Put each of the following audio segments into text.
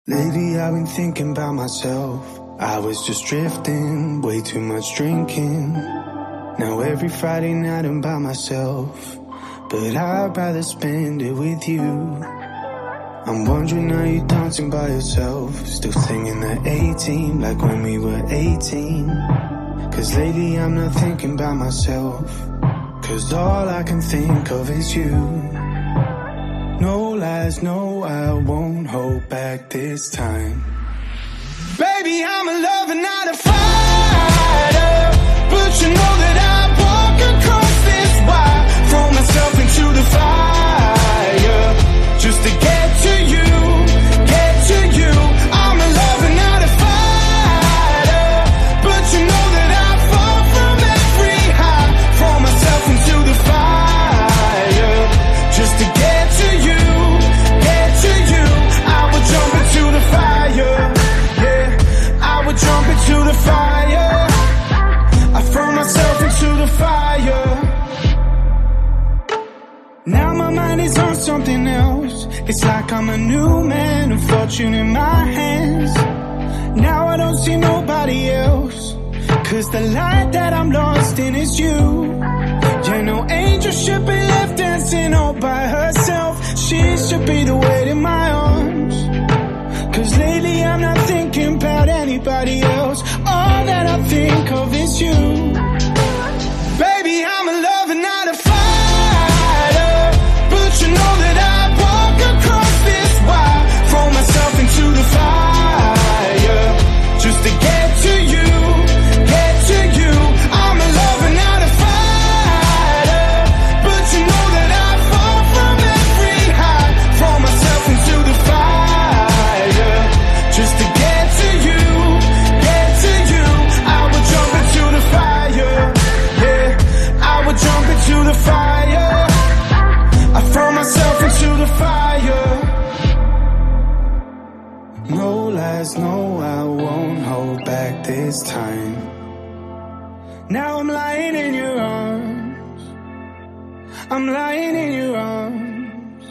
Lately I've been thinking about myself. I was just drifting, way too much drinking. Now every Friday night I'm by myself, but I'd rather spend it with you. I'm wondering, are you dancing by yourself? Still singing the A-Team like when we were 18? Cause lately I'm not thinking about myself, cause all I can think of is you. No lies, no, I won't hold back this time. Baby, I'm a lover, not a fighter, but you know that I walk across this wire, throw myself into the fire, just to get to you, get to you. I'm a lover, not a fighter, but you know that I fall from every high, throw myself into the fire, just to get to you, get to you. I would jump into the fire, yeah, I would jump into the fire, I throw myself into the fire. Now my mind is on something else. It's like I'm a new man, a fortune in my hands. Now I don't see nobody else, cause the light that I'm lost in is you. Yeah, no angel should be left dancing all by herself. She should be the weight in my arms, cause lately I'm not thinking about anybody else. All that I think of is you. Baby, I'm a lover, not a fighter, but you know that I walk across this wire, throw myself into the fire, just to get to you, get to you. I'm a lover, not a fighter, but you know that I fall from every high, throw myself into the fire, just to get to you, get to you. I would jump into the fire, yeah, I would jump into the fire, I throw myself into the fire. No lies, no, I won't hold back this time. Now I'm lying in your arms, I'm lying in your arms.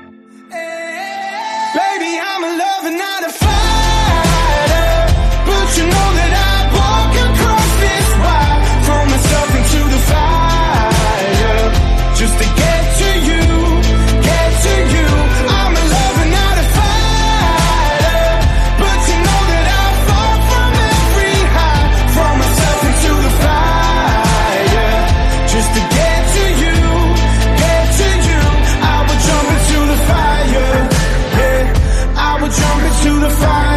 Baby, I'm a lover, not a fighter, but you know that I walk across this wire, throw myself into the fire, just to get to you, get to you. I'm a lover, not a fighter, but you know that I fall from every high, throw myself into the fire, just to get to you, get to you. I would jump into the fire, yeah, I would jump into the fire.